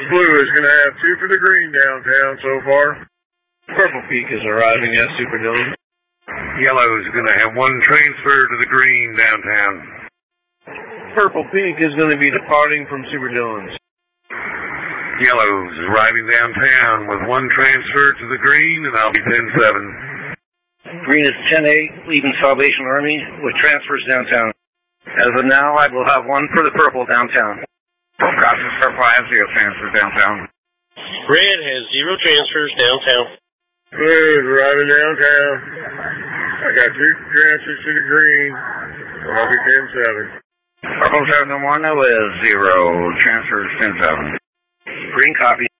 Blue is going to have 2 for the green downtown so far. Purple Peak is arriving at Super Dillon. Yellow is going to have 1 transfer to the green downtown. Purple Peak is going to be departing from Super Dillon's. Yellow is arriving downtown with 1 transfer to the green, and I'll be 10-7. Green is 10-8, leaving Salvation Army with transfers downtown. As of now, I will have 1 for the purple downtown. Crossing purple, I have 0 transfers downtown. Red has 0 transfers downtown. Blue is arriving downtown. I got 2 transfers to the green. I'll be 10-7. Purple 7-1 with 0 transfers, 10-7. Green copy.